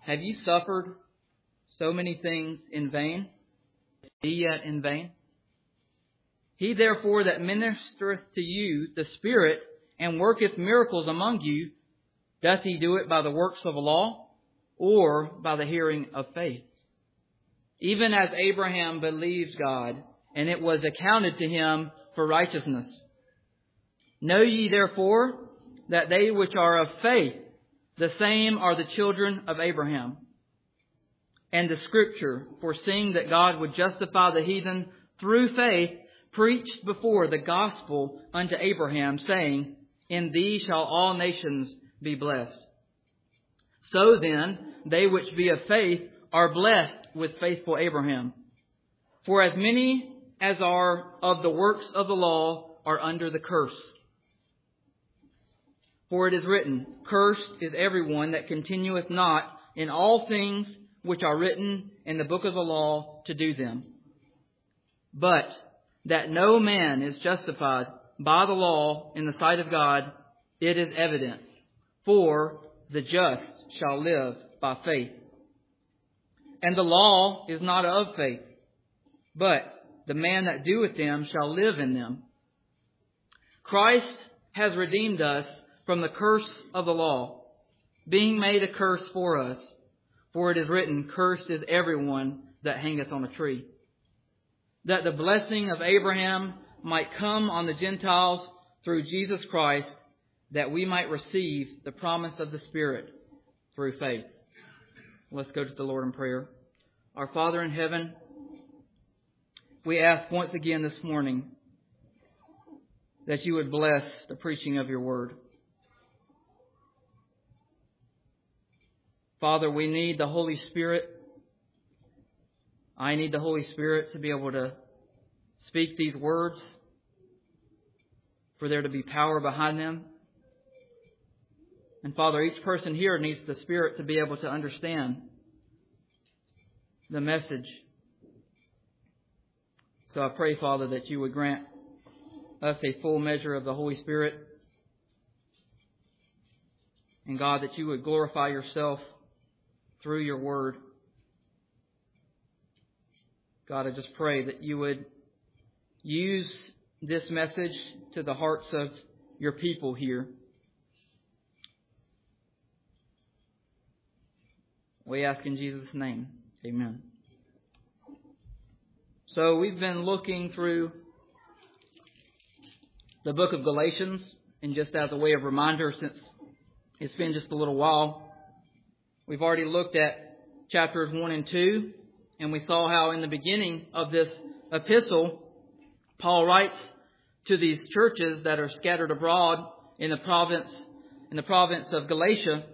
Have ye suffered so many things in vain? Be yet in vain? He therefore that ministereth to you the Spirit, and worketh miracles among you, doth he do it by the works of the law, or by the hearing of faith? Even as Abraham believed God, and it was accounted to him for righteousness. Know ye therefore that they which are of faith, the same are the children of Abraham. And the Scripture, foreseeing that God would justify the heathen through faith, preached before the gospel unto Abraham, saying, In thee shall all nations be blessed. So then, they which be of faith are blessed with faithful Abraham. For as many as are of the works of the law are under the curse. For it is written, Cursed is everyone that continueth not in all things which are written in the book of the law to do them. But that no man is justified by the law in the sight of God, it is evident. For the just shall live by faith. And the law is not of faith, but the man that doeth them shall live in them. Christ has redeemed us from the curse of the law, being made a curse for us. For it is written, Cursed is everyone that hangeth on a tree. That the blessing of Abraham might come on the Gentiles through Jesus Christ, that we might receive the promise of the Spirit through faith. Let's go to the Lord in prayer. Our Father in heaven, we ask once again this morning that you would bless the preaching of your word. Father, we need the Holy Spirit. I need the Holy Spirit to be able to speak these words, for there to be power behind them. And Father, each person here needs the Spirit to be able to understand the message. So I pray, Father, that you would grant us a full measure of the Holy Spirit. And God, that you would glorify yourself through your word. God, I just pray that you would use this message to the hearts of your people here. We ask in Jesus' name. Amen. So we've been looking through the book of Galatians, and just as a way of reminder, since it's been just a little while, we've already looked at chapters 1 and 2, and we saw how in the beginning of this epistle, Paul writes to these churches that are scattered abroad in the province of Galatia,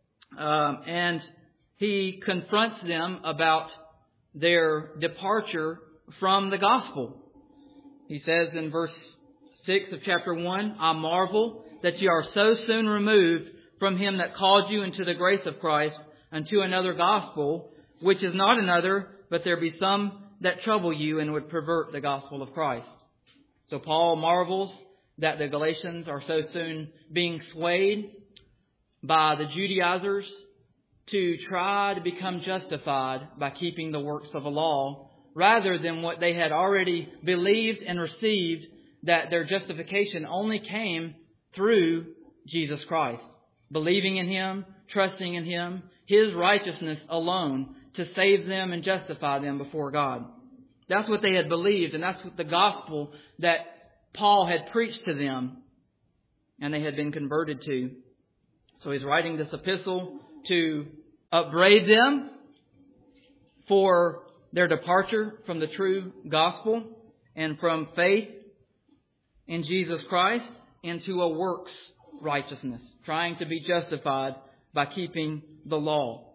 and he confronts them about their departure from the gospel. He says in verse 6 of chapter 1, I marvel that ye are so soon removed from him that called you into the grace of Christ unto another gospel, which is not another, but there be some that trouble you and would pervert the gospel of Christ. So Paul marvels that the Galatians are so soon being swayed by the Judaizers to try to become justified by keeping the works of the law, rather than what they had already believed and received, that their justification only came through Jesus Christ. Believing in Him, trusting in Him, His righteousness alone to save them and justify them before God. That's what they had believed, and that's what the gospel that Paul had preached to them and they had been converted to. So he's writing this epistle to upbraid them for their departure from the true gospel and from faith in Jesus Christ into a works righteousness, trying to be justified by keeping the law.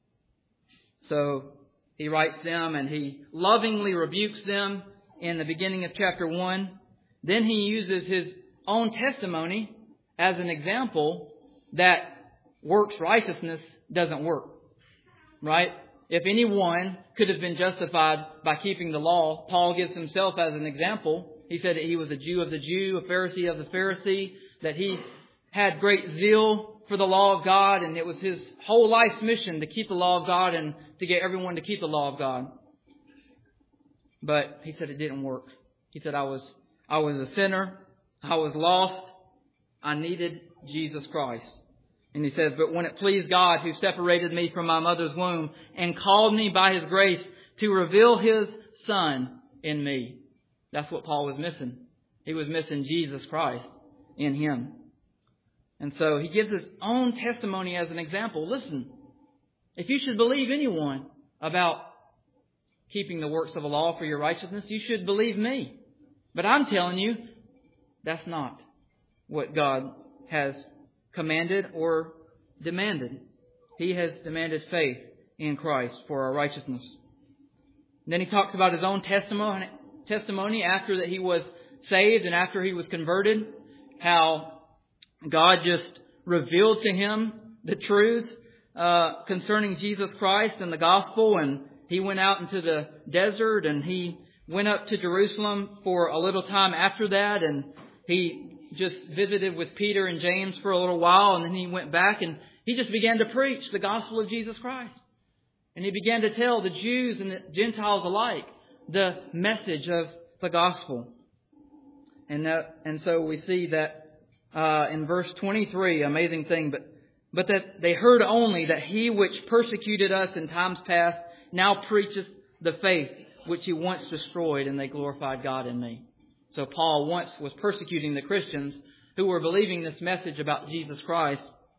So he writes them and he lovingly rebukes them in the beginning of chapter 1. Then he uses his own testimony as an example that works righteousness doesn't work. Right? If anyone could have been justified by keeping the law, Paul gives himself as an example. He said that he was a Jew of the Jew, a Pharisee of the Pharisee, that he had great zeal for the law of God, and it was his whole life's mission to keep the law of God and to get everyone to keep the law of God. But he said it didn't work. He said, I was a sinner. I was lost. I needed Jesus Christ. And he says, but when it pleased God, who separated me from my mother's womb and called me by his grace to reveal his Son in me. That's what Paul was missing. He was missing Jesus Christ in him. And so he gives his own testimony as an example. Listen, if you should believe anyone about keeping the works of the law for your righteousness, you should believe me. But I'm telling you, that's not what God has commanded or demanded. He has demanded faith in Christ for our righteousness. And then he talks about his own testimony after that he was saved and after he was converted, how God just revealed to him the truths concerning Jesus Christ and the gospel. And he went out into the desert and he went up to Jerusalem for a little time after that. And he just visited with Peter and James for a little while. And then he went back and he just began to preach the gospel of Jesus Christ. And he began to tell the Jews and the Gentiles alike the message of the gospel. And so we see that in verse 23, amazing thing, but that they heard only that he which persecuted us in times past now preacheth the faith which he once destroyed, and they glorified God in me. So Paul once was persecuting the Christians who were believing this message about Jesus Christ,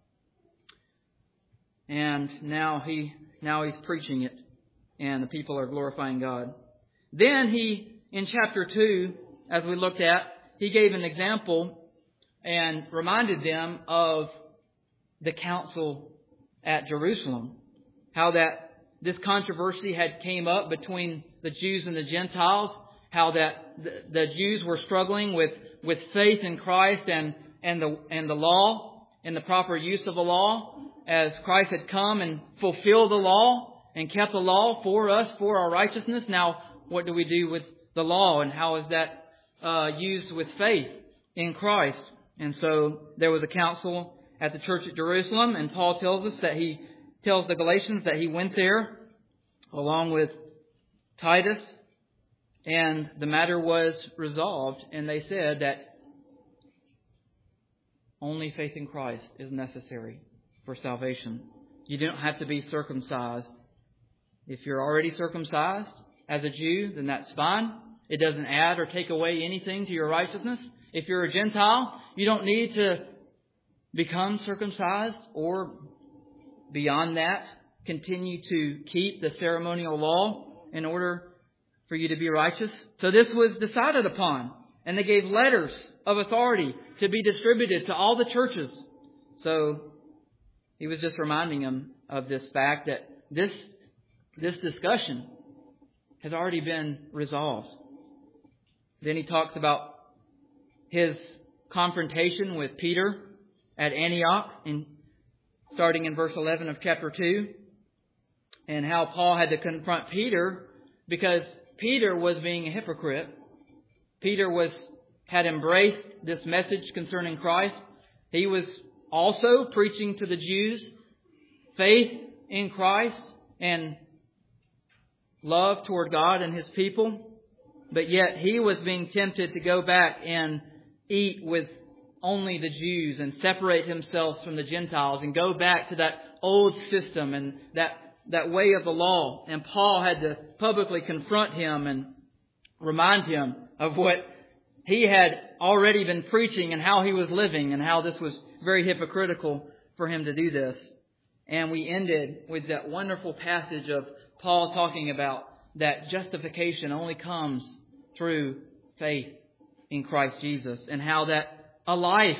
and now he's preaching it, and the people are glorifying God. Then in chapter 2, as we looked at, he gave an example and reminded them of the council at Jerusalem. How that this controversy had came up between the Jews and the Gentiles. How that the Jews were struggling with faith in Christ and the law and the proper use of the law, as Christ had come and fulfilled the law and kept the law for us, for our righteousness. Now, what do we do with the law, and how is that used with faith in Christ? And so there was a council at the church at Jerusalem, and Paul tells us that he tells the Galatians that he went there along with Titus, and the matter was resolved, and they said that only faith in Christ is necessary for salvation. You don't have to be circumcised. If you're already circumcised as a Jew, then that's fine. It doesn't add or take away anything to your righteousness. If you're a Gentile, you don't need to become circumcised or beyond that, continue to keep the ceremonial law in order for you to be righteous. So this was decided upon, and they gave letters of authority to be distributed to all the churches. So he was just reminding them of this fact that this discussion has already been resolved. Then he talks about his confrontation with Peter at Antioch, starting in verse 11 of chapter 2, and how Paul had to confront Peter because Peter was being a hypocrite. Peter had embraced this message concerning Christ. He was also preaching to the Jews faith in Christ and love toward God and His people. But yet he was being tempted to go back and eat with only the Jews and separate himself from the Gentiles and go back to that old system and that way of the law. And Paul had to publicly confront him and remind him of what he had already been preaching and how he was living and how this was very hypocritical for him to do this. And we ended with that wonderful passage of Paul talking about that justification only comes through faith in Christ Jesus, and how that a life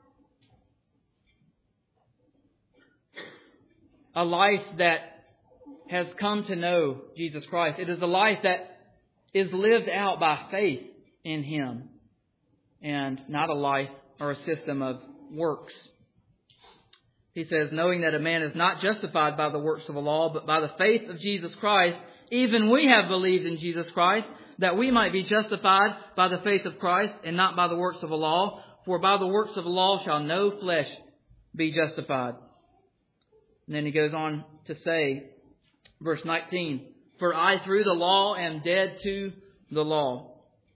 that has come to know Jesus Christ, it is a life that is lived out by faith in Him and not a life or a system of works. He says, knowing that a man is not justified by the works of the law, but by the faith of Jesus Christ, even we have believed in Jesus Christ, that we might be justified by the faith of Christ and not by the works of the law. For by the works of the law shall no flesh be justified. And then he goes on to say, verse 19, for I through the law am dead to the law,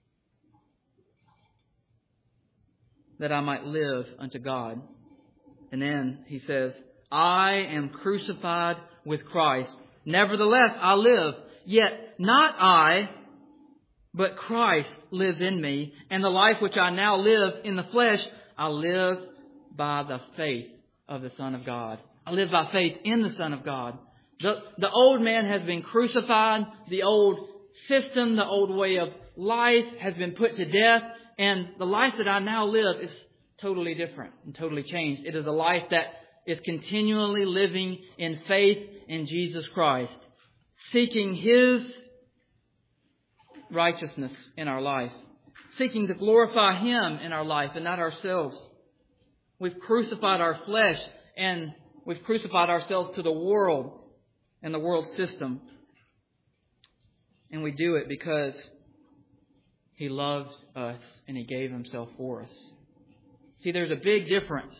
that I might live unto God. And then he says, I am crucified with Christ. Nevertheless, I live, yet not I, but Christ lives in me. And the life which I now live in the flesh, I live by the faith of the Son of God. I live by faith in the Son of God. The old man has been crucified. The old system, the old way of life has been put to death. And the life that I now live is totally different and totally changed. It is a life that is continually living in faith in Jesus Christ, seeking His righteousness in our life, seeking to glorify Him in our life and not ourselves. We've crucified our flesh and we've crucified ourselves to the world and the world system. And we do it because He loves us and He gave Himself for us. See, there's a big difference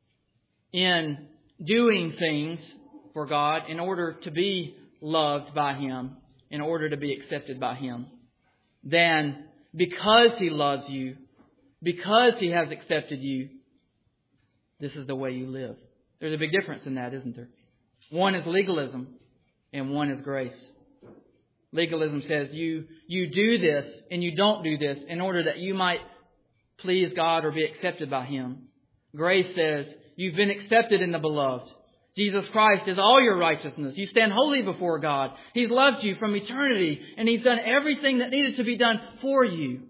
in doing things for God in order to be loved by Him, in order to be accepted by Him, than because He loves you, because He has accepted you, this is the way you live. There's a big difference in that, isn't there? One is legalism and one is grace. Legalism says you do this and you don't do this in order that you might please God or be accepted by Him. Grace says you've been accepted in the Beloved. Jesus Christ is all your righteousness. You stand holy before God. He's loved you from eternity and He's done everything that needed to be done for you.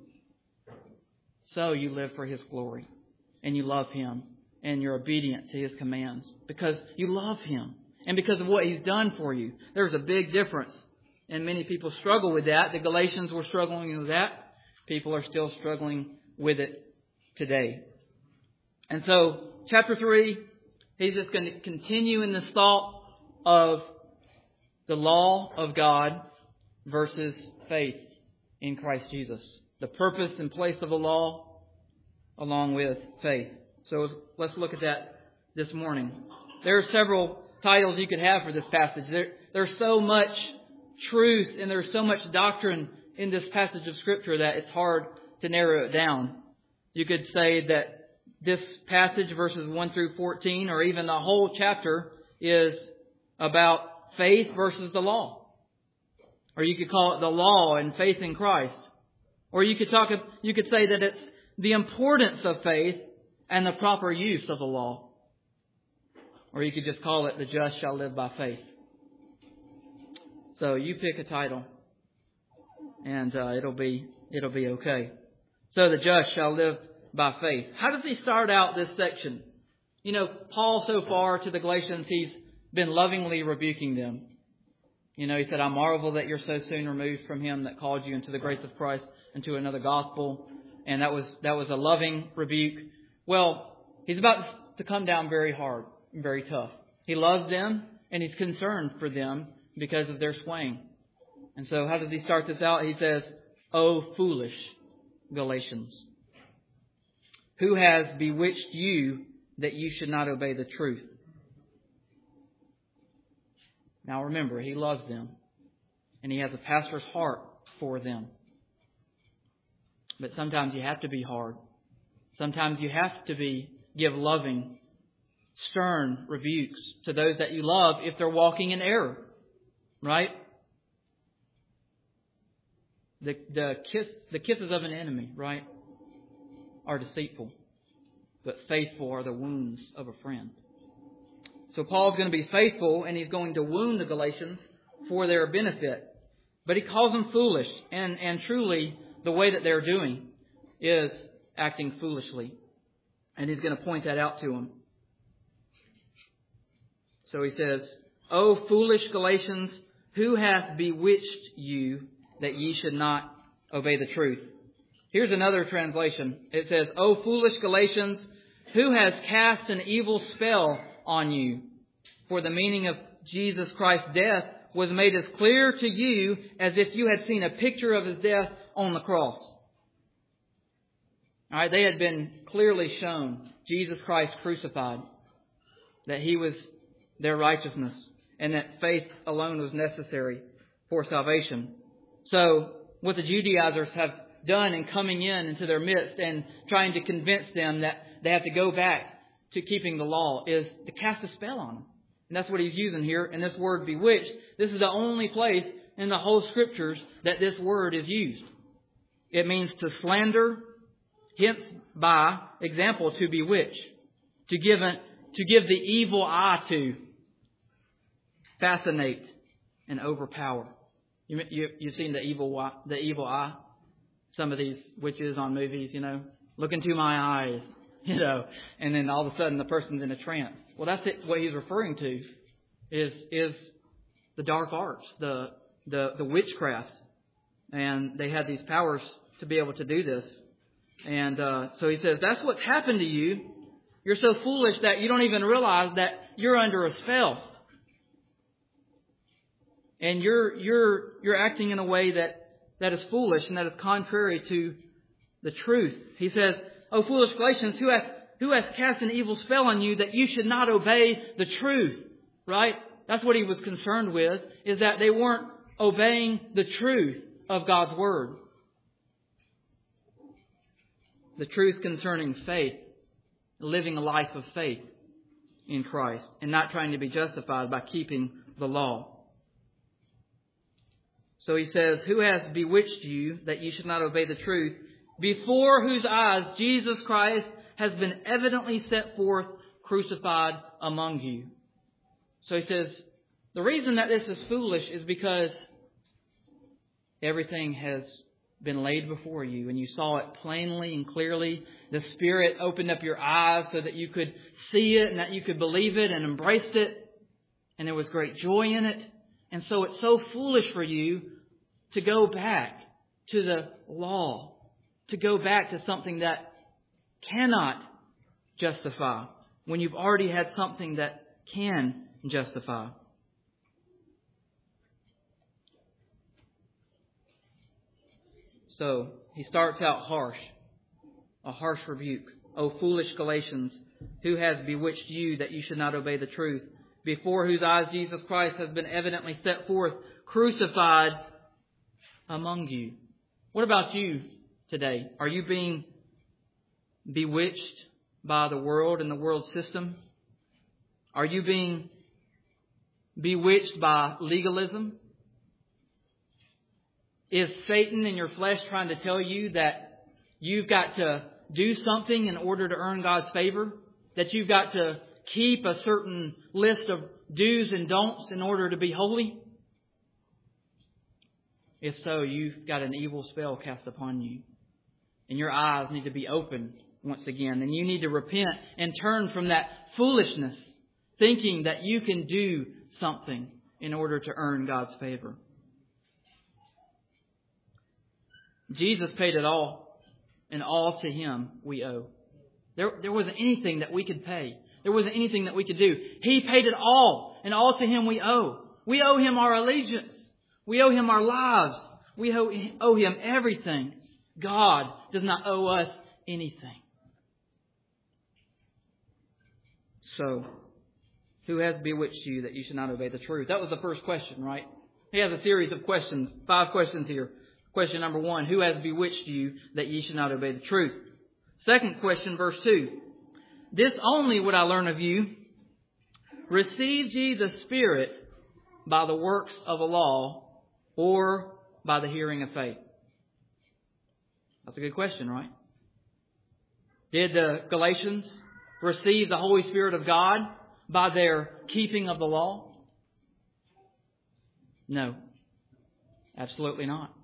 So you live for His glory and you love Him and you're obedient to His commands because you love Him and because of what He's done for you. There's a big difference. And many people struggle with that. The Galatians were struggling with that. People are still struggling with it today. And so, chapter 3, he's just going to continue in this thought of the law of God versus faith in Christ Jesus. The purpose and place of the law along with faith. So let's look at that this morning. There are several titles you could have for this passage. There's so much truth and there's so much doctrine in this passage of Scripture that it's hard to narrow it down. You could say that this passage, verses 1 through 14, or even the whole chapter, is about faith versus the law. Or you could call it the law and faith in Christ. Or you could say that it's the importance of faith and the proper use of the law. Or you could just call it the just shall live by faith. So you pick a title and it'll be okay. So the just shall live by faith. How does he start out this section? You know, Paul so far to the Galatians, he's been lovingly rebuking them. You know, he said, I marvel that you're so soon removed from Him that called you into the grace of Christ into another gospel. And that was a loving rebuke. Well, he's about to come down very hard and very tough. He loves them and he's concerned for them because of their swaying. And so how does he start this out? He says, O foolish Galatians, who has bewitched you that you should not obey the truth? Now remember, he loves them and he has a pastor's heart for them. But sometimes you have to be hard. Sometimes you have to give loving, stern rebukes to those that you love if they're walking in error. Right? The kisses of an enemy, right, are deceitful, but faithful are the wounds of a friend. So Paul's going to be faithful and he's going to wound the Galatians for their benefit. But he calls them foolish. And truly, the way that they're doing is acting foolishly. And he's going to point that out to them. So he says, O foolish Galatians, who hath bewitched you that ye should not obey the truth? Here's another translation. It says, O foolish Galatians, who has cast an evil spell on you? For the meaning of Jesus Christ's death was made as clear to you as if you had seen a picture of His death on the cross. All right, they had been clearly shown Jesus Christ crucified. that He was their righteousness and that faith alone was necessary for salvation. So what the Judaizers have done in coming into their midst and trying to convince them that they have to go back to keeping the law is to cast a spell on them. And that's what he's using here. And this word bewitched, this is the only place in the whole Scriptures that this word is used. It means to slander, hence by example to bewitch, to give the evil eye to, fascinate, and overpower. You've seen the evil eye? Some of these witches on movies, look into my eyes, and then all of a sudden the person's in a trance. Well, that's it. What he's referring to is the dark arts, the witchcraft, and they had these powers to be able to do this. And so he says, that's what's happened to you. You're so foolish that you don't even realize that you're under a spell. And you're acting in a way that is foolish and that is contrary to the truth. He says, "O foolish Galatians, who has cast an evil spell on you that you should not obey the truth?" Right? That's what he was concerned with, is that they weren't obeying the truth of God's Word. The truth concerning faith, living a life of faith in Christ, and not trying to be justified by keeping the law. So he says, "Who has bewitched you that you should not obey the truth, before whose eyes Jesus Christ has been evidently set forth, crucified among you?" So he says, the reason that this is foolish is because everything has been laid before you and you saw it plainly and clearly. The Spirit opened up your eyes so that you could see it and that you could believe it and embrace it. And there was great joy in it. And so it's so foolish for you to go back to the law, to go back to something that cannot justify when you've already had something that can justify. So he starts out harsh, a harsh rebuke. "O foolish Galatians, who has bewitched you that you should not obey the truth, before whose eyes Jesus Christ has been evidently set forth, crucified among you?" What about you today? Are you being bewitched by the world and the world system? Are you being bewitched by legalism? Is Satan in your flesh trying to tell you that you've got to do something in order to earn God's favor? That you've got to keep a certain list of do's and don'ts in order to be holy? If so, you've got an evil spell cast upon you. And your eyes need to be opened once again. And you need to repent and turn from that foolishness, thinking that you can do something in order to earn God's favor. Jesus paid it all, and all to Him we owe. There wasn't anything that we could pay. There wasn't anything that we could do. He paid it all, and all to Him we owe. We owe Him our allegiance. We owe Him our lives. We owe Him everything. God does not owe us anything. So, who has bewitched you that you should not obey the truth? That was the first question, right? He has a series of questions, 5 questions here. Question number 1, who has bewitched you that ye should not obey the truth? Second question, verse 2. This only would I learn of you. Received ye the Spirit by the works of the law or by the hearing of faith? That's a good question, right? Did the Galatians receive the Holy Spirit of God by their keeping of the law? No, absolutely not.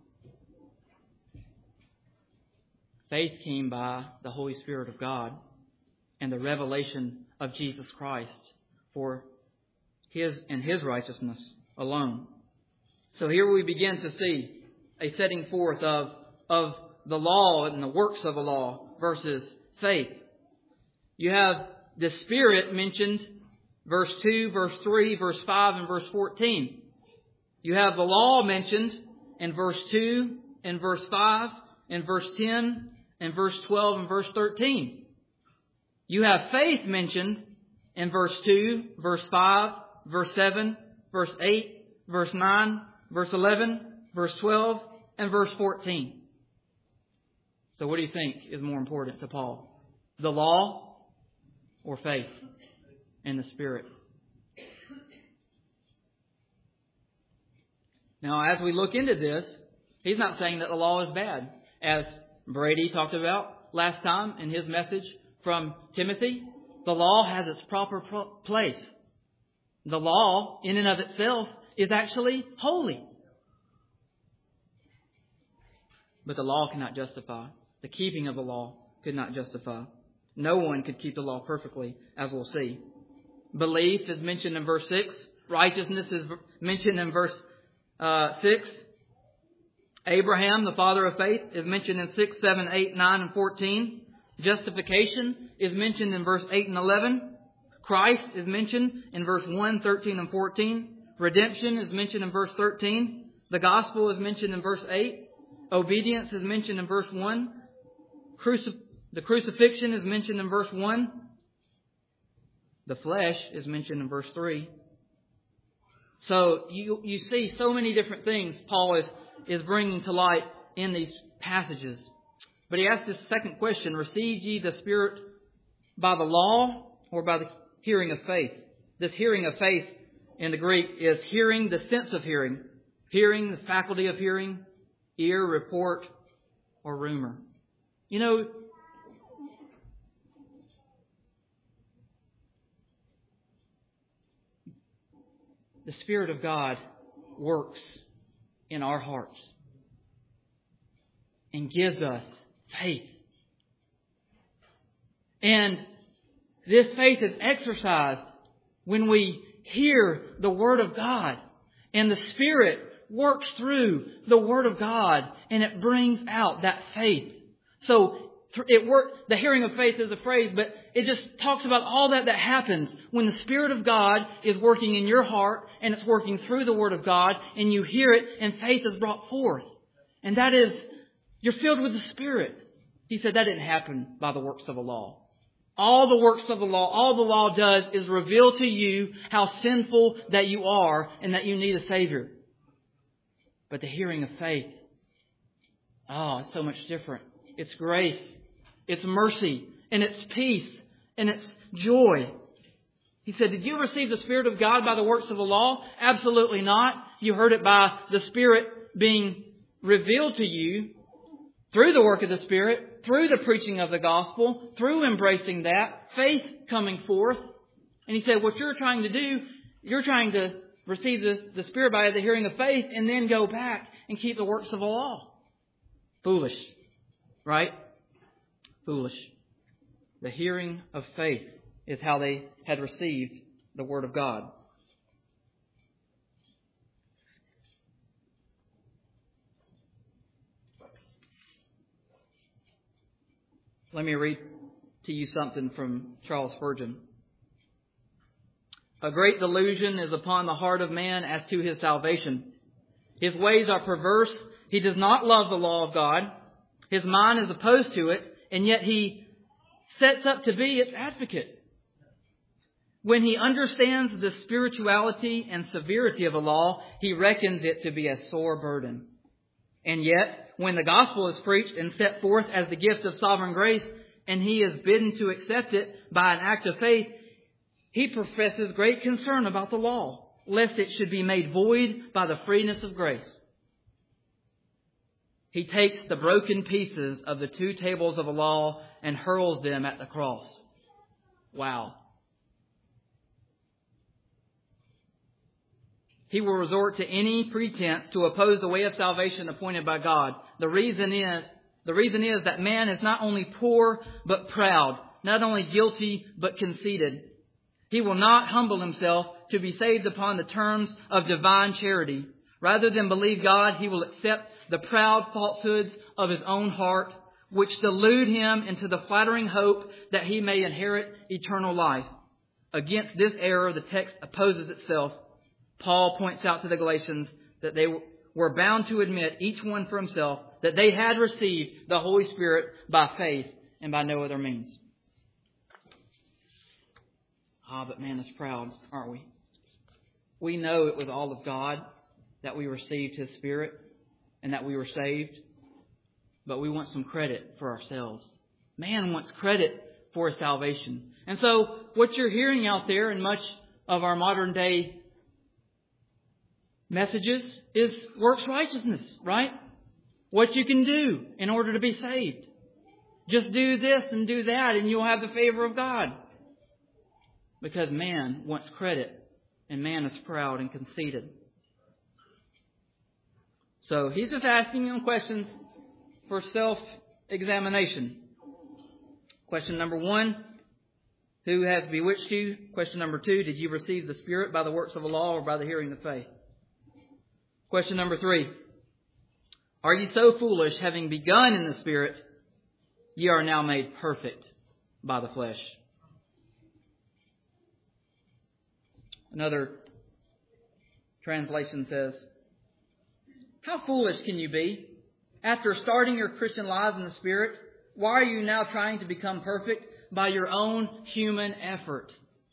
Faith came by the Holy Spirit of God and the revelation of Jesus Christ for His and His righteousness alone. So here we begin to see a setting forth of the law and the works of the law versus faith. You have the Spirit mentioned, verse 2, verse 3, verse 5, and verse 14. You have the law mentioned in verse 2, in verse 5, in verse 10, in verse 12, and verse 13. You have faith mentioned in verse 2, verse 5, verse 7, verse 8, verse 9, verse 11, verse 12, and verse 14. So what do you think is more important to Paul? The law or faith in the Spirit? Now, as we look into this, he's not saying that the law is bad. As Brady talked about last time in his message from Timothy, the law has its proper place. The law, in and of itself, is actually holy. But the law cannot justify. The keeping of the law could not justify. No one could keep the law perfectly, as we'll see. Belief is mentioned in verse 6. Righteousness is mentioned in verse 6. Abraham, the father of faith, is mentioned in 6, 7, 8, 9, and 14. Justification is mentioned in verse 8 and 11. Christ is mentioned in verse 1, 13, and 14. Redemption is mentioned in verse 13. The gospel is mentioned in verse 8. Obedience is mentioned in verse 1. The crucifixion is mentioned in verse 1. The flesh is mentioned in verse 3. So you see so many different things Paul is bringing to light in these passages. But he asked this second question: received ye the Spirit by the law or by the hearing of faith? This hearing of faith in the Greek is hearing, the sense of hearing. Hearing, the faculty of hearing, ear, report, or rumor. You know, the Spirit of God works in our hearts and gives us faith. And this faith is exercised when we hear the Word of God. And the Spirit works through the Word of God and it brings out that faith. So the hearing of faith is a phrase, but it just talks about all that happens when the Spirit of God is working in your heart and it's working through the Word of God and you hear it and faith is brought forth. And that is, you're filled with the Spirit. He said that didn't happen by the works of the law. All the works of the law, all the law does is reveal to you how sinful that you are and that you need a Savior. But the hearing of faith, it's so much different. It's grace, it's mercy, and it's peace, and it's joy. He said, did you receive the Spirit of God by the works of the law? Absolutely not. You heard it by the Spirit being revealed to you through the work of the Spirit, through the preaching of the gospel, through embracing that, faith coming forth. And he said, what you're trying to do, you're trying to receive the Spirit by the hearing of faith and then go back and keep the works of the law. Foolish. Right? Foolish. The hearing of faith is how they had received the Word of God. Let me read to you something from Charles Spurgeon. A great delusion is upon the heart of man as to his salvation. His ways are perverse. He does not love the law of God. His mind is opposed to it, and yet he sets up to be its advocate. When he understands the spirituality and severity of the law, he reckons it to be a sore burden. And yet, when the gospel is preached and set forth as the gift of sovereign grace, and he is bidden to accept it by an act of faith, he professes great concern about the law, lest it should be made void by the freeness of grace. He takes the broken pieces of the 2 tables of the law and hurls them at the cross. Wow. He will resort to any pretense to oppose the way of salvation appointed by God. The reason is that man is not only poor but proud, not only guilty but conceited. He will not humble himself to be saved upon the terms of divine charity. Rather than believe God, he will accept the proud falsehoods of his own heart, which delude him into the flattering hope that he may inherit eternal life. Against this error, the text opposes itself. Paul points out to the Galatians that they were bound to admit, each one for himself, that they had received the Holy Spirit by faith and by no other means. But man is proud, aren't we? We know it was all of God that we received His Spirit and that we were saved. But we want some credit for ourselves. Man wants credit for his salvation. And so what you're hearing out there in much of our modern day messages is works righteousness, right? What you can do in order to be saved. Just do this and do that and you'll have the favor of God. Because man wants credit and man is proud and conceited. So he's just asking them questions for self-examination. Question number 1, who has bewitched you? Question number 2, did you receive the Spirit by the works of the law or by the hearing of faith? Question number 3, are you so foolish, having begun in the Spirit, ye are now made perfect by the flesh? Another translation says, how foolish can you be? After starting your Christian lives in the Spirit, why are you now trying to become perfect by your own human effort?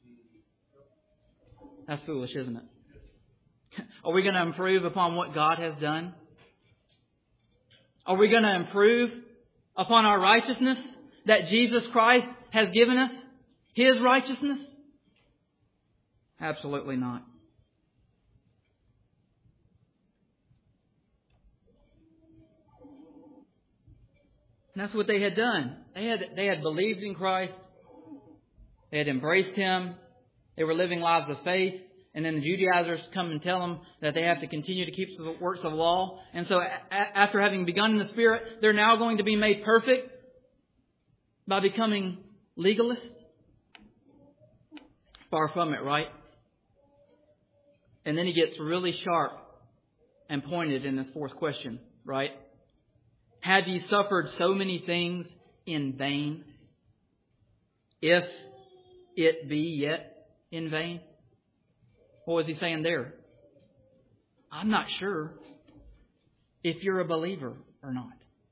That's foolish, isn't it? Are we going to improve upon what God has done? Are we going to improve upon our righteousness that Jesus Christ has given us? His righteousness? Absolutely not. And that's what they had done. They had believed in Christ. They had embraced Him. They were living lives of faith. And then the Judaizers come and tell them that they have to continue to keep the works of law. And so after having begun in the Spirit, they're now going to be made perfect by becoming legalists. Far from it, right? And then he gets really sharp and pointed in this 4th question, right? Have ye suffered so many things in vain, if it be yet in vain? What was he saying there? I'm not sure if you're a believer or not.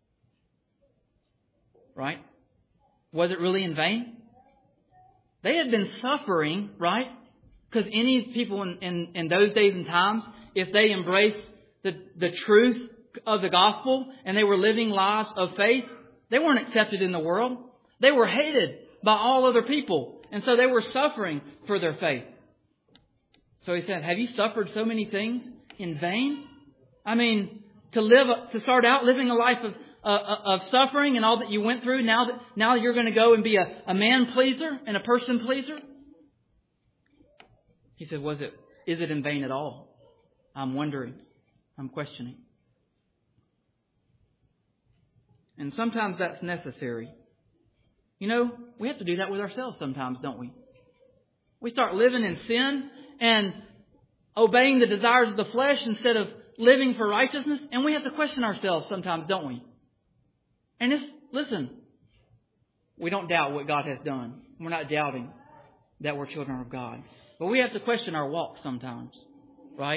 Right? Was it really in vain? They had been suffering, right? Because any people in those days and times, if they embraced the truth of the gospel and they were living lives of faith, they weren't accepted in the world. They were hated by all other people. And so they were suffering for their faith. So he said, have you suffered so many things in vain? I mean, to start out living a life of suffering and all that you went through, now you're going to go and be a man pleaser and a person pleaser? He said, is it in vain at all? I'm wondering. I'm questioning. And sometimes that's necessary. You know, we have to do that with ourselves sometimes, don't we? We start living in sin and obeying the desires of the flesh instead of living for righteousness. And we have to question ourselves sometimes, don't we? And listen, we don't doubt what God has done. We're not doubting that we're children of God. But we have to question our walk sometimes, right?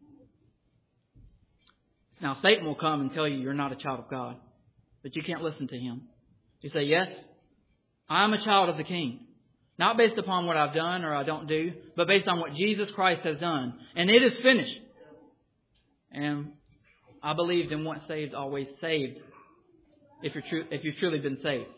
Now, Satan will come and tell you you're not a child of God. But you can't listen to him. You say, yes, I'm a child of the King. Not based upon what I've done or I don't do, but based on what Jesus Christ has done. And it is finished. And I believed in once saved, always saved. If you've truly been saved.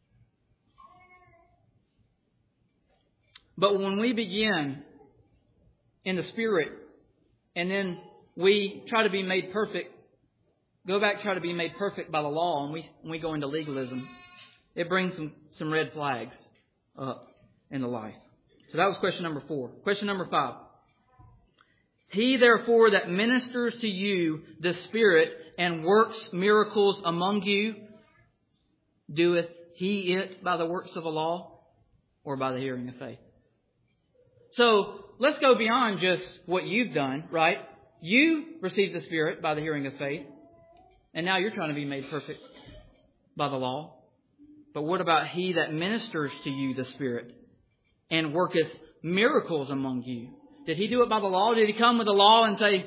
But when we begin in the Spirit and then we try to be made perfect, try to be made perfect by the law, and we go into legalism, it brings some red flags up in the life. So that was question number 4. Question number 5. He therefore that ministers to you the Spirit and works miracles among you, doeth he it by the works of the law or by the hearing of faith? So let's go beyond just what you've done, right? You received the Spirit by the hearing of faith. And now you're trying to be made perfect by the law. But what about he that ministers to you the Spirit and worketh miracles among you? Did he do it by the law? Did he come with the law and say,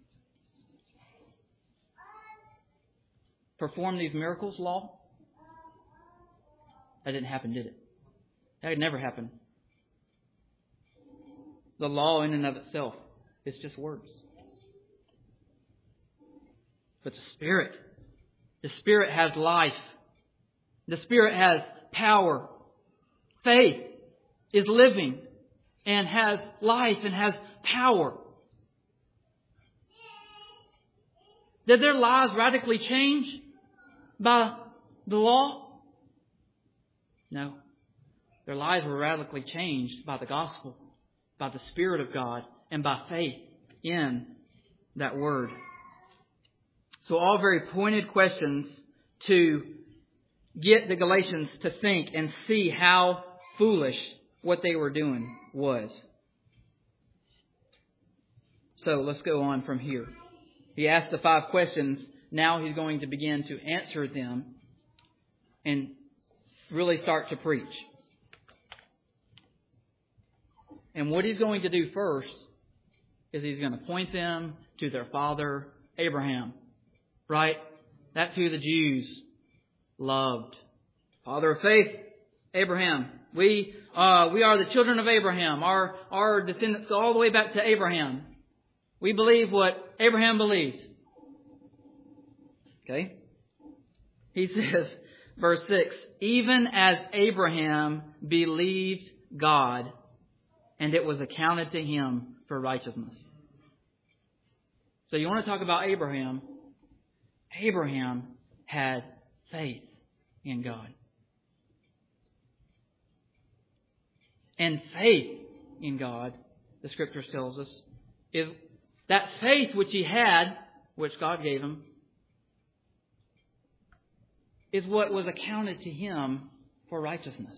perform these miracles, law? That didn't happen, did it? That had never happened. the law in and of itself. It's just words. But the Spirit has life. The Spirit has power. Faith is living and has life and has power. Did their lives radically change by the law? No. Their lives were radically changed by the gospel, by the Spirit of God, and by faith in that Word. So all very pointed questions to get the Galatians to think and see how foolish what they were doing was. So let's go on from here. He asked the 5 questions. Now he's going to begin to answer them and really start to preach. And what he's going to do first is he's going to point them to their father, Abraham. Right? That's who the Jews loved. Father of faith, Abraham. We are the children of Abraham. Our descendants go all the way back to Abraham. We believe what Abraham believed. Okay? He says, verse 6, even as Abraham believed God, and it was accounted to him for righteousness. So you want to talk about Abraham? Abraham had faith in God. And faith in God, the Scriptures tells us, is that faith which he had, which God gave him, is what was accounted to him for righteousness.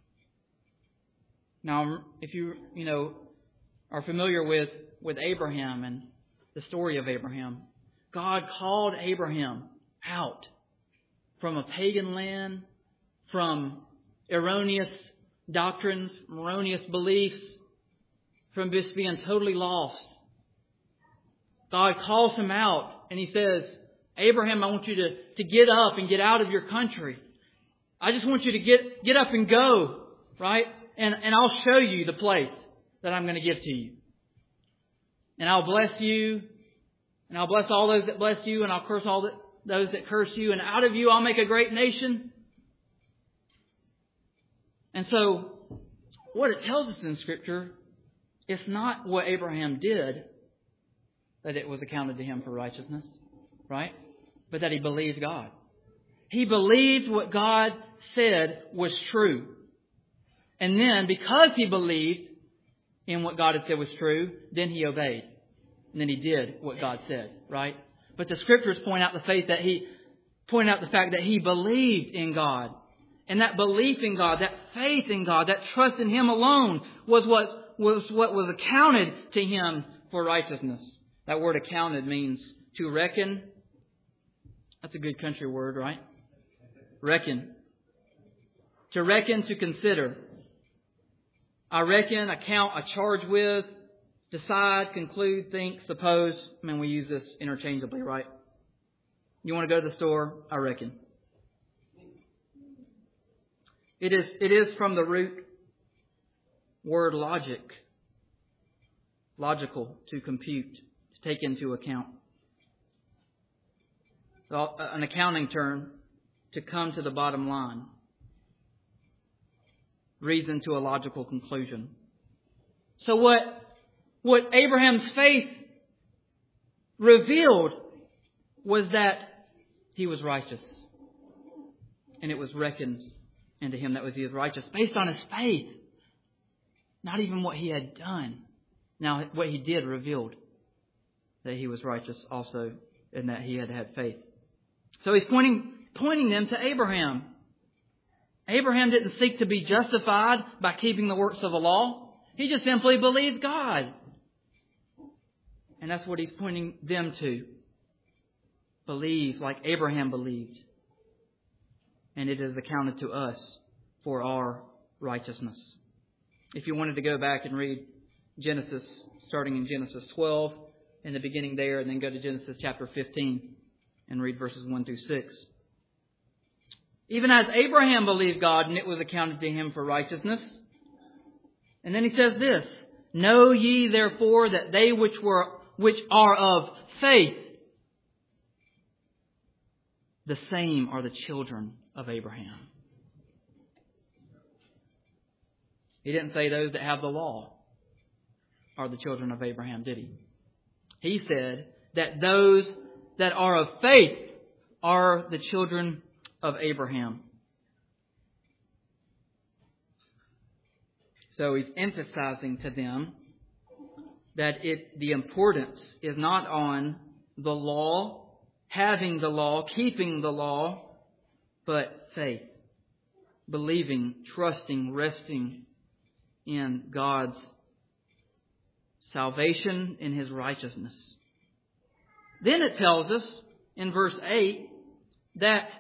Now, if you are familiar with Abraham and the story of Abraham, God called Abraham out from a pagan land, from erroneous doctrines, erroneous beliefs, from just being totally lost. God calls him out and he says, Abraham, I want you to get up and get out of your country. I just want you to get up and go, right? And I'll show you the place that I'm going to give to you. And I'll bless you. And I'll bless all those that bless you. And I'll curse all those that curse you. And out of you I'll make a great nation. And so, what it tells us in Scripture, it's not what Abraham did that it was accounted to him for righteousness, right? But that he believed God. He believed what God said was true. And then, because he believed in what God had said was true, then he obeyed. And then he did what God said, right? But the Scriptures point out the fact that he believed in God. And that belief in God, that faith in God, that trust in Him alone was what was accounted to him for righteousness. That word accounted means to reckon. That's a good country word, right? Reckon. To reckon, to consider. I reckon, account, I charge with, decide, conclude, think, suppose. I mean, we use this interchangeably, right? You want to go to the store? I reckon. It is from the root word logic. Logical, to compute, to take into account. An accounting term, to come to the bottom line. Reason to a logical conclusion. So what Abraham's faith revealed was that he was righteous. And it was reckoned unto him that he was righteous based on his faith. Not even what he had done. Now, what he did revealed that he was righteous also and that he had faith. So he's pointing them to Abraham. Abraham didn't seek to be justified by keeping the works of the law. He just simply believed God. And that's what he's pointing them to. Believe like Abraham believed. And it is accounted to us for our righteousness. If you wanted to go back and read Genesis, starting in Genesis 12, in the beginning there, and then go to Genesis chapter 15 and read verses 1 through 6. Even as Abraham believed God, and it was accounted to him for righteousness. And then he says this, Know ye therefore that they which are of faith, the same are the children of Abraham. He didn't say those that have the law are the children of Abraham, did he? He said that those that are of faith are the children of Abraham. So he's emphasizing to them that the importance is not on the law, having the law, keeping the law, but faith. Believing, trusting, resting in God's salvation, in His righteousness. Then it tells us in verse 8 that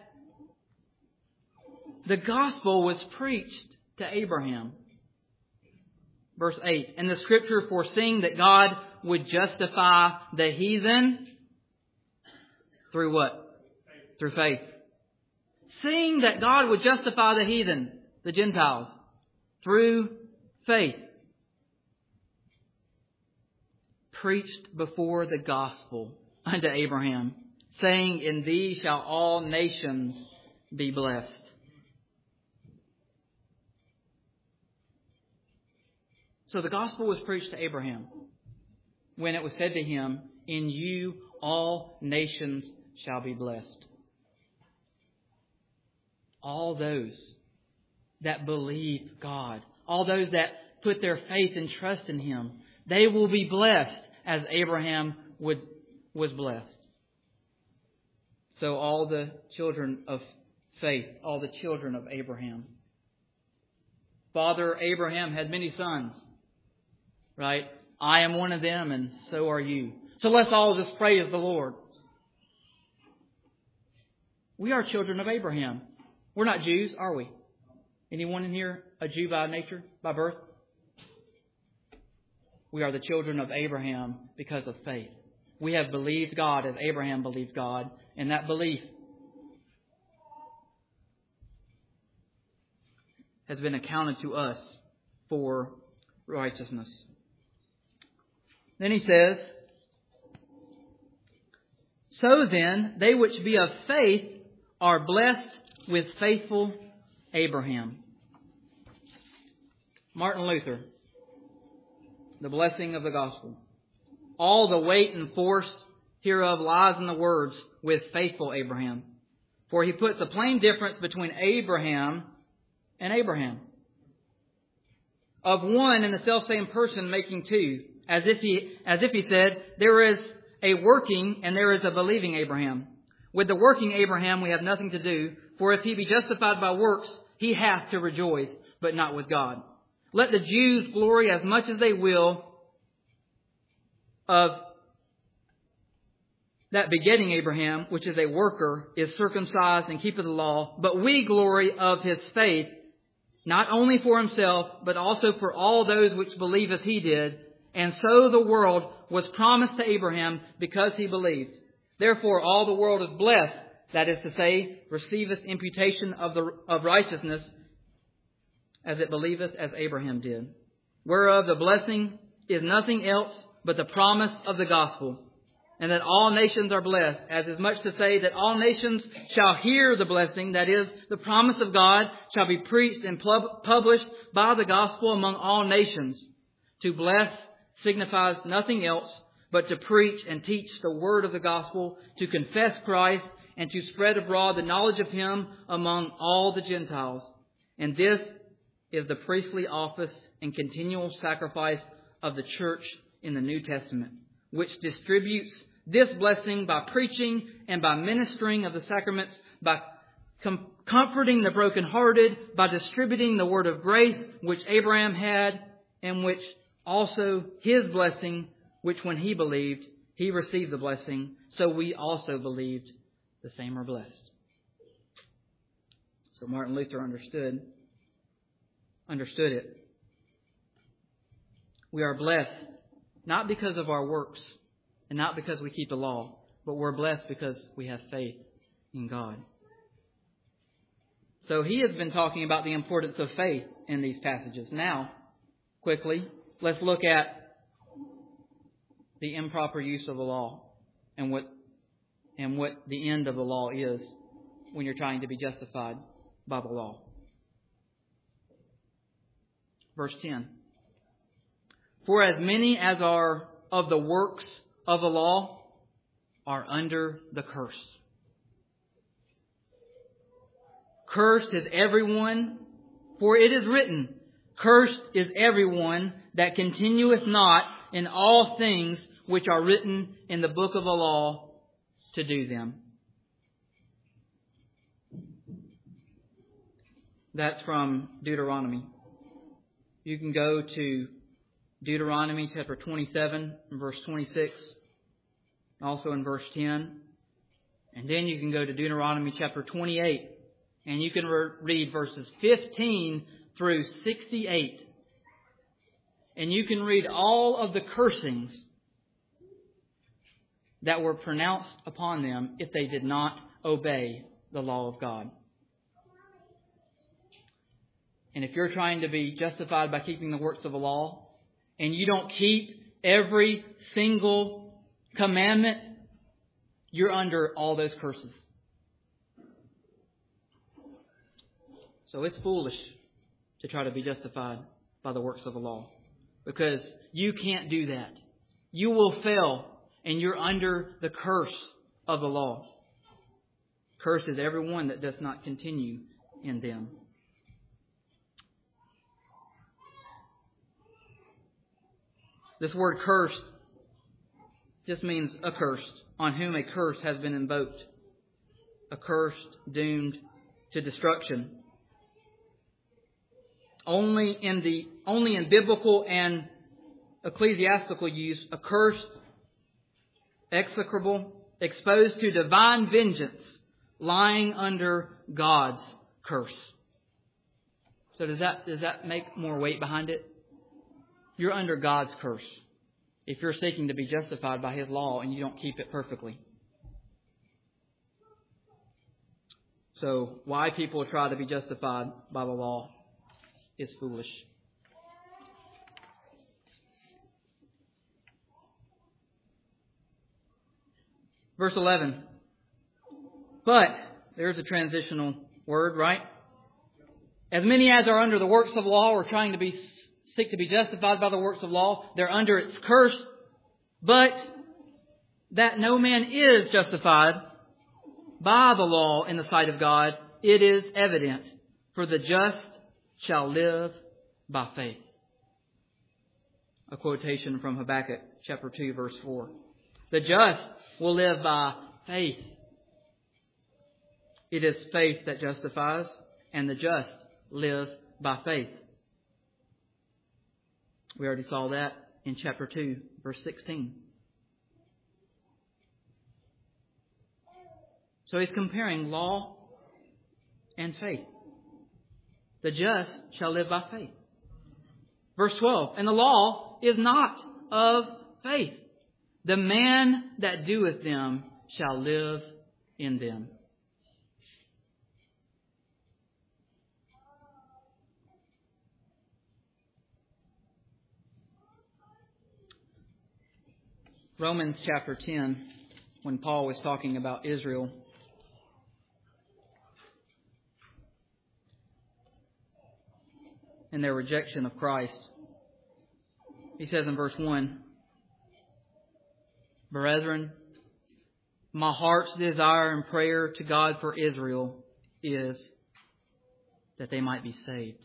the gospel was preached to Abraham. Verse 8, and the Scripture foreseeing that God would justify the heathen through what? Through faith. Seeing that God would justify the heathen, the Gentiles, through faith. Preached before the gospel unto Abraham, saying, in thee shall all nations be blessed. So the gospel was preached to Abraham when it was said to him, in you all nations shall be blessed. All those that believe God, all those that put their faith and trust in Him, they will be blessed as Abraham was blessed. So all the children of faith, all the children of Abraham. Father Abraham had many sons, right? I am one of them and so are you. So let's all just praise the Lord. We are children of Abraham. We're not Jews, are we? Anyone in here a Jew by nature, by birth? We are the children of Abraham because of faith. We have believed God as Abraham believed God, and that belief has been accounted to us for righteousness. Then he says, so then, they which be of faith are blessed with faithful Abraham. Martin Luther, the blessing of the gospel. All the weight and force hereof lies in the words, with faithful Abraham. For he puts a plain difference between Abraham and Abraham. Of one and the selfsame person making two, as if he said, there is a working and there is a believing Abraham. With the working Abraham we have nothing to do, for if he be justified by works, he hath to rejoice, but not with God. Let the Jews glory as much as they will of that begetting Abraham, which is a worker, is circumcised and keepeth the law. But we glory of his faith, not only for himself, but also for all those which believe as he did. And so the world was promised to Abraham because he believed. Therefore all the world is blessed, that is to say, receiveth imputation of righteousness, as it believeth as Abraham did. Whereof the blessing is nothing else but the promise of the gospel, and that all nations are blessed, as is much to say that all nations shall hear the blessing, that is, the promise of God, shall be preached and published by the gospel among all nations. To bless signifies nothing else but to preach and teach the word of the gospel, to confess Christ, and to spread abroad the knowledge of Him among all the Gentiles. And this is the priestly office and continual sacrifice of the church in the New Testament, which distributes this blessing by preaching and by ministering of the sacraments, by comforting the brokenhearted, by distributing the word of grace which Abraham had, and which also his blessing, which when he believed, he received the blessing, so we also believed, the same are blessed. So Martin Luther understood it. We are blessed not because of our works and not because we keep the law, but we're blessed because we have faith in God. So he has been talking about the importance of faith in these passages. Now, quickly, let's look at the improper use of the law and what the end of the law is when you're trying to be justified by the law. Verse 10. For as many as are of the works of the law are under the curse. Cursed is everyone, for it is written, cursed is everyone that continueth not in all things which are written in the book of the law to do them. That's from Deuteronomy. You can go to Deuteronomy chapter 27, verse 26, also in verse 10. And then you can go to Deuteronomy chapter 28, and you can read verses 15 through 68. And you can read all of the cursings that were pronounced upon them if they did not obey the law of God. And if you're trying to be justified by keeping the works of the law, and you don't keep every single commandment, you're under all those curses. So it's foolish to try to be justified by the works of the law, because you can't do that. You will fail, and you're under the curse of the law. Curse is everyone that does not continue in them. This word cursed just means accursed, on whom a curse has been invoked. Accursed, doomed to destruction. Only in biblical and ecclesiastical use, accursed, execrable, exposed to divine vengeance, lying under God's curse. So does that make more weight behind it? You're under God's curse if you're seeking to be justified by His law and you don't keep it perfectly. So why people try to be justified by the law is foolish. Verse 11. But, there's a transitional word, right? As many as are under the works of law or trying to seek to be justified by the works of law, they're under its curse. But that no man is justified by the law in the sight of God, it is evident. For the just shall live by faith. A quotation from Habakkuk chapter 2 verse 4. The just will live by faith. It is faith that justifies, and the just live by faith. We already saw that in chapter 2, verse 16. So he's comparing law and faith. The just shall live by faith. Verse 12. And the law is not of faith. The man that doeth them shall live in them. Romans chapter 10, when Paul was talking about Israel, and their rejection of Christ, he says in verse 1, Brethren, my heart's desire and prayer to God for Israel is that they might be saved.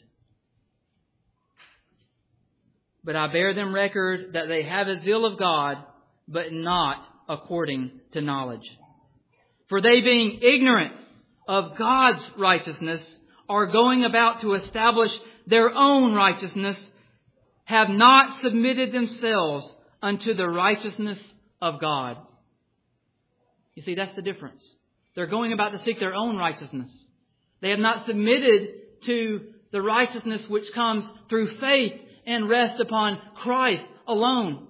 But I bear them record that they have a zeal of God, but not according to knowledge. For they, being ignorant of God's righteousness, are going about to establish their own righteousness, have not submitted themselves unto the righteousness of God. You see, that's the difference. They're going about to seek their own righteousness. They have not submitted to the righteousness which comes through faith and rests upon Christ alone.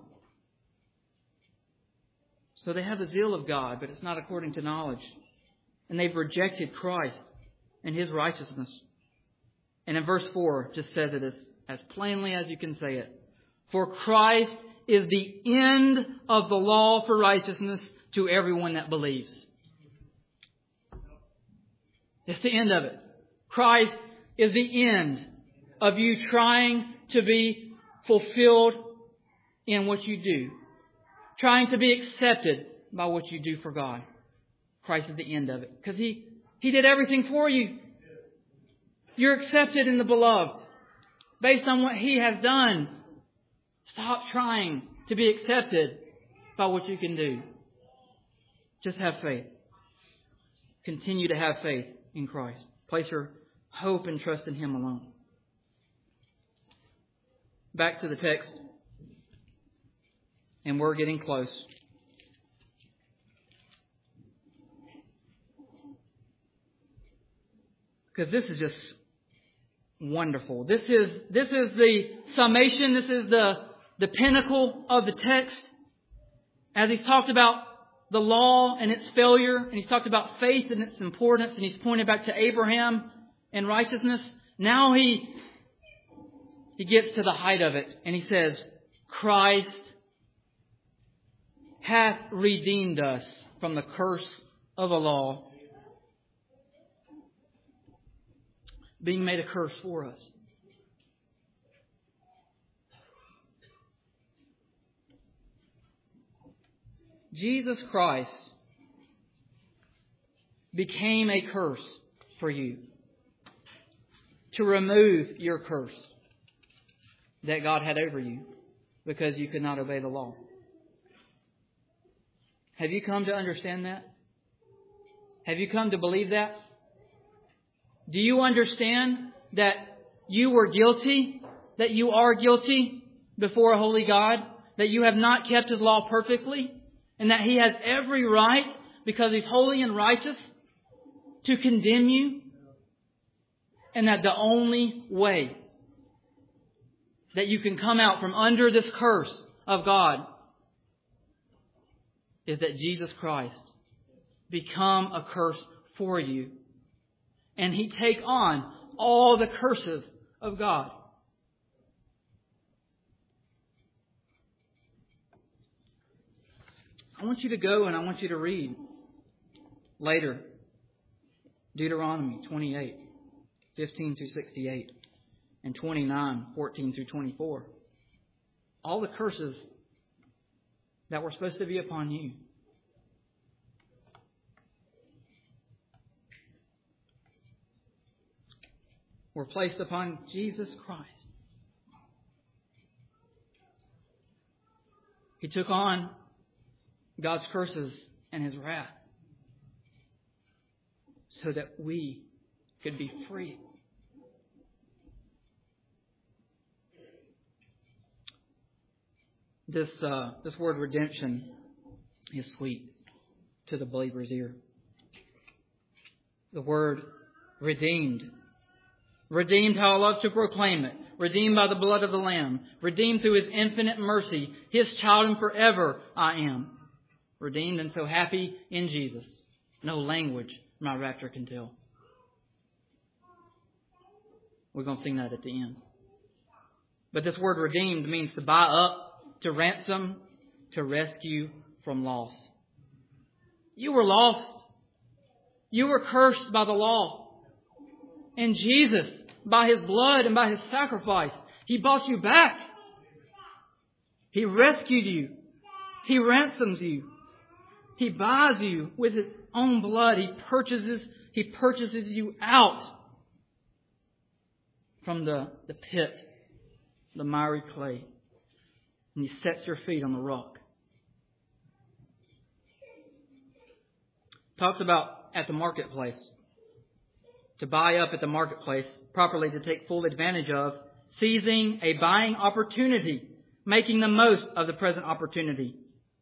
So they have the zeal of God, but it's not according to knowledge. And they've rejected Christ and His righteousness. And in verse 4, just says it as plainly as you can say it. For Christ is the end of the law for righteousness to everyone that believes. It's the end of it. Christ is the end of you trying to be fulfilled in what you do. Trying to be accepted by what you do for God. Christ is the end of it. Because He did everything for you. You're accepted in the Beloved. Based on what He has done. Stop trying to be accepted by what you can do. Just have faith. Continue to have faith in Christ. Place your hope and trust in Him alone. Back to the text. And we're getting close. Because this is just wonderful. This is the summation. This is the pinnacle of the text. As he's talked about the law and its failure, and he's talked about faith and its importance, and he's pointed back to Abraham and righteousness. Now he gets to the height of it, and he says, Christ hath redeemed us from the curse of the law, being made a curse for us. Jesus Christ became a curse for you to remove your curse that God had over you because you could not obey the law. Have you come to understand that? Have you come to believe that? Do you understand that you were guilty, that you are guilty before a holy God, that you have not kept His law perfectly, and that He has every right, because He's holy and righteous, to condemn you, and that the only way that you can come out from under this curse of God is that Jesus Christ become a curse for you. And He take on all the curses of God. I want you to go and I want you to read later Deuteronomy 28, 15 through 68, and 29, 14 through 24. All the curses that were supposed to be upon you. Were placed upon Jesus Christ. He took on God's curses and His wrath so that we could be free. This word redemption is sweet to the believer's ear. The word redeemed. Redeemed, how I love to proclaim it. Redeemed by the blood of the Lamb. Redeemed through His infinite mercy. His child and forever I am. Redeemed and so happy in Jesus. No language my rapture can tell. We're going to sing that at the end. But this word redeemed means to buy up, to ransom, to rescue from loss. You were lost. You were cursed by the law. And Jesus, by His blood and by His sacrifice, He bought you back. He rescued you. He ransoms you. He buys you with His own blood. He purchases you out from the pit, the miry clay. And He sets your feet on the rock. Talks about at the marketplace. To buy up at the marketplace, properly to take full advantage of, seizing a buying opportunity, making the most of the present opportunity.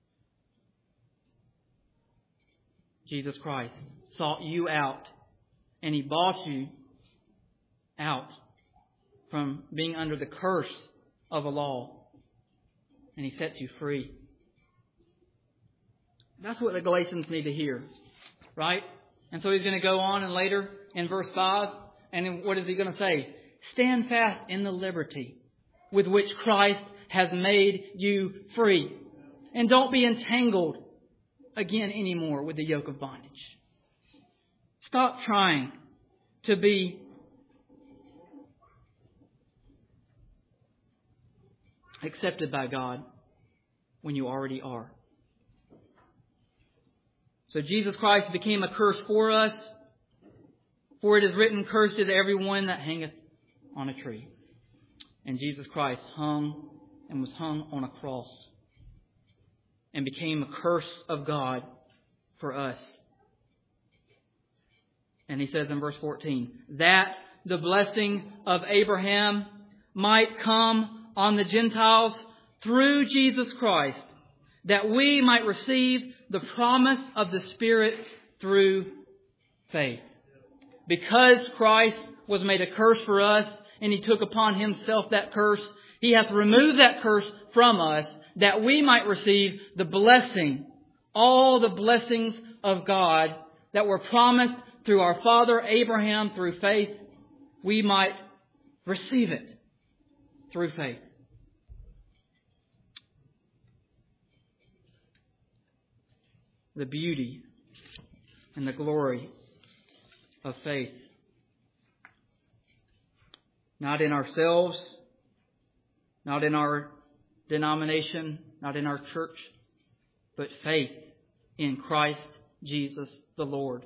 Jesus Christ sought you out, and He bought you out from being under the curse of a law, and He sets you free. That's what the Galatians need to hear, right? And so he's going to go on and later in verse 5, and then what is he going to say? Stand fast in the liberty with which Christ has made you free. And don't be entangled again anymore with the yoke of bondage. Stop trying to be accepted by God when you already are. So Jesus Christ became a curse for us. For it is written, cursed is everyone that hangeth on a tree. And Jesus Christ hung and was hung on a cross and became a curse of God for us. And he says in verse 14, that the blessing of Abraham might come on the Gentiles through Jesus Christ, that we might receive the promise of the Spirit through faith. Because Christ was made a curse for us, and He took upon Himself that curse, He hath removed that curse from us, that we might receive the blessing, all the blessings of God that were promised through our father Abraham through faith. We might receive it through faith. The beauty and the glory of faith. Not in ourselves, not in our denomination, not in our church, but faith in Christ Jesus the Lord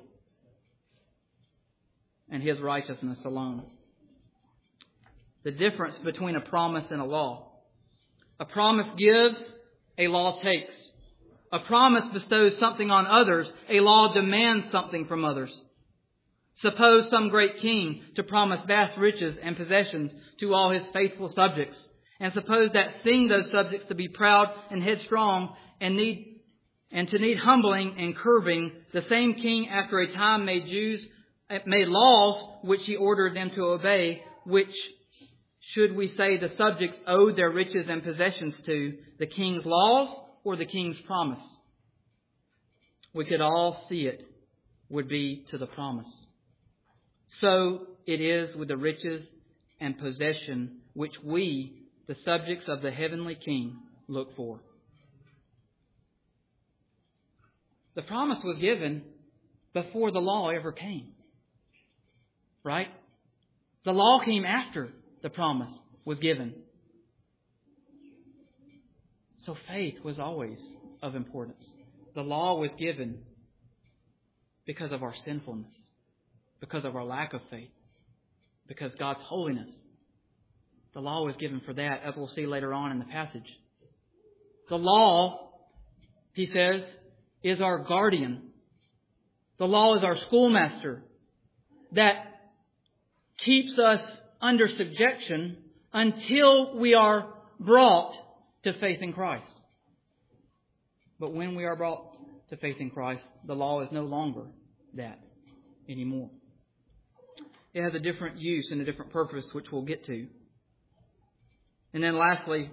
and His righteousness alone. The difference between a promise and a law. A promise gives, a law takes. A promise bestows something on others, a law demands something from others. Suppose some great king to promise vast riches and possessions to all his faithful subjects. And suppose that seeing those subjects to be proud and headstrong and to need humbling and curbing, the same king after a time made laws which he ordered them to obey, which should we say the subjects owed their riches and possessions to, the king's laws or the king's promise? We could all see it would be to the promise. So it is with the riches and possession which we, the subjects of the heavenly King, look for. The promise was given before the law ever came. Right? The law came after the promise was given. So faith was always of importance. The law was given because of our sinfulness, because of our lack of faith, because God's holiness. The law was given for that, as we'll see later on in the passage. The law, he says, is our guardian. The law is our schoolmaster that keeps us under subjection until we are brought to faith in Christ. But when we are brought to faith in Christ, the law is no longer that anymore. It has a different use and a different purpose, which we'll get to. And then lastly,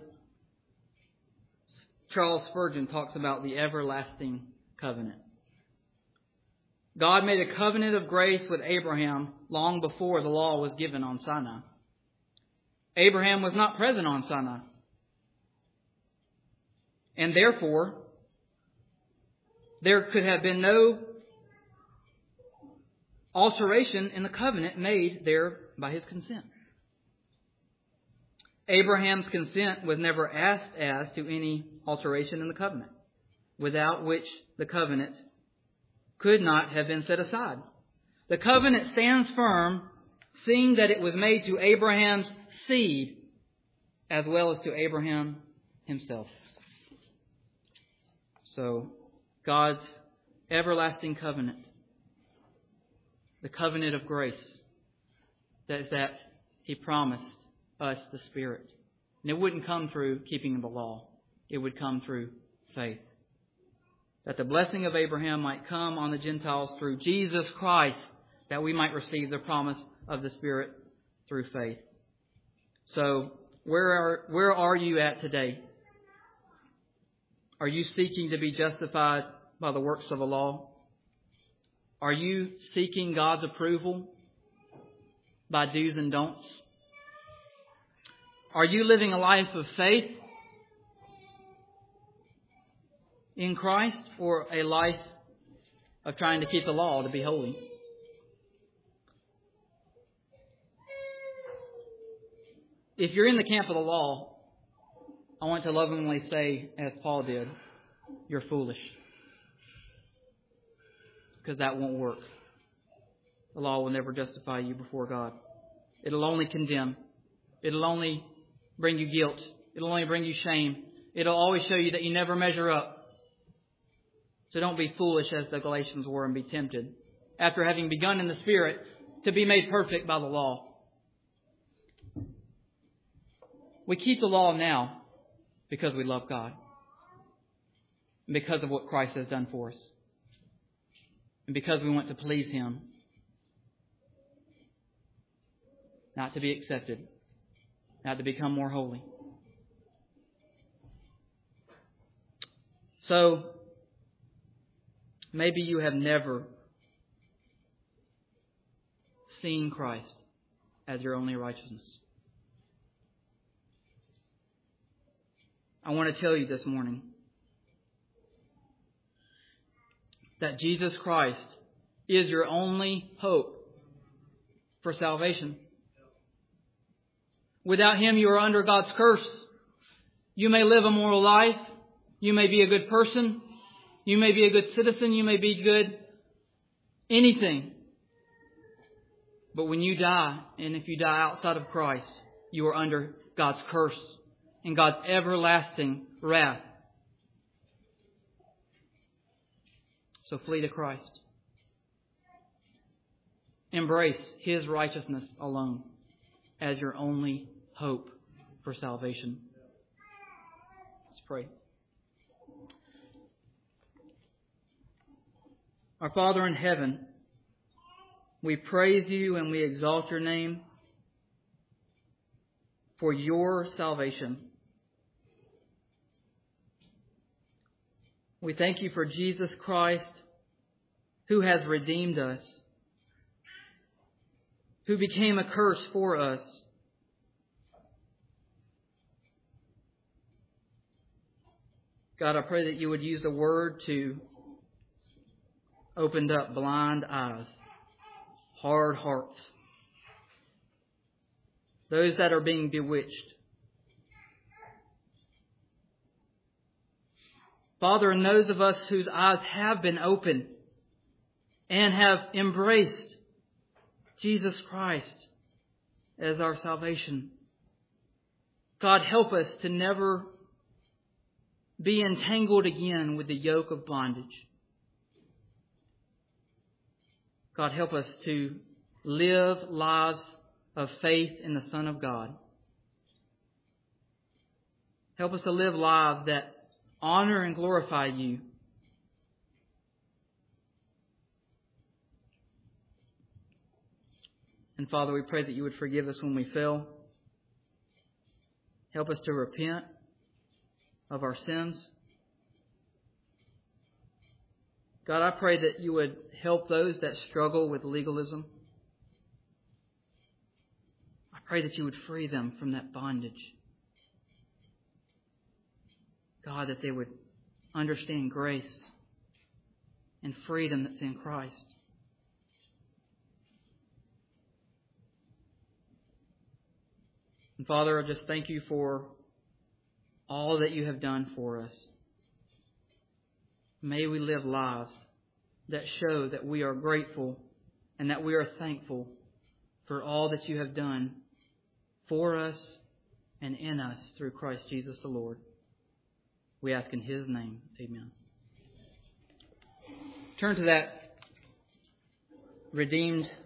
Charles Spurgeon talks about the everlasting covenant. God made a covenant of grace with Abraham long before the law was given on Sinai. Abraham was not present on Sinai. And therefore, there could have been no alteration in the covenant made there by his consent. Abraham's consent was never asked as to any alteration in the covenant, without which the covenant could not have been set aside. The covenant stands firm, seeing that it was made to Abraham's seed as well as to Abraham himself. So, God's everlasting covenant, the covenant of grace, that is that He promised us the Spirit. And it wouldn't come through keeping the law. It would come through faith. That the blessing of Abraham might come on the Gentiles through Jesus Christ, that we might receive the promise of the Spirit through faith. So, where are you at today? Are you seeking to be justified by the works of the law? Are you seeking God's approval by do's and don'ts? Are you living a life of faith in Christ or a life of trying to keep the law to be holy? If you're in the camp of the law, I want to lovingly say, as Paul did, you're foolish. Because that won't work. The law will never justify you before God. It'll only condemn. It'll only bring you guilt. It'll only bring you shame. It'll always show you that you never measure up. So don't be foolish as the Galatians were and be tempted, after having begun in the Spirit, to be made perfect by the law. We keep the law now because we love God. And because of what Christ has done for us. And because we want to please Him. Not to be accepted. Not to become more holy. So, maybe you have never seen Christ as your only righteousness. I want to tell you this morning that Jesus Christ is your only hope for salvation. Without Him, you are under God's curse. You may live a moral life. You may be a good person. You may be a good citizen. You may be good anything. But when you die, and if you die outside of Christ, you are under God's curse and God's everlasting wrath. So flee to Christ. Embrace His righteousness alone as your only hope for salvation. Let's pray. Our Father in heaven, we praise You and we exalt Your name for Your salvation. We thank You for Jesus Christ, who has redeemed us, who became a curse for us. God, I pray that You would use the Word to open up blind eyes, hard hearts, those that are being bewitched. Father, and those of us whose eyes have been opened and have embraced Jesus Christ as our salvation. God, help us to never be entangled again with the yoke of bondage. God, help us to live lives of faith in the Son of God. Help us to live lives that honor and glorify You. And Father, we pray that You would forgive us when we fail. Help us to repent of our sins. God, I pray that You would help those that struggle with legalism. I pray that You would free them from that bondage. God, that they would understand grace and freedom that's in Christ. And Father, I just thank You for all that You have done for us. May we live lives that show that we are grateful and that we are thankful for all that You have done for us and in us through Christ Jesus the Lord. We ask in His name. Amen. Turn to that redeemed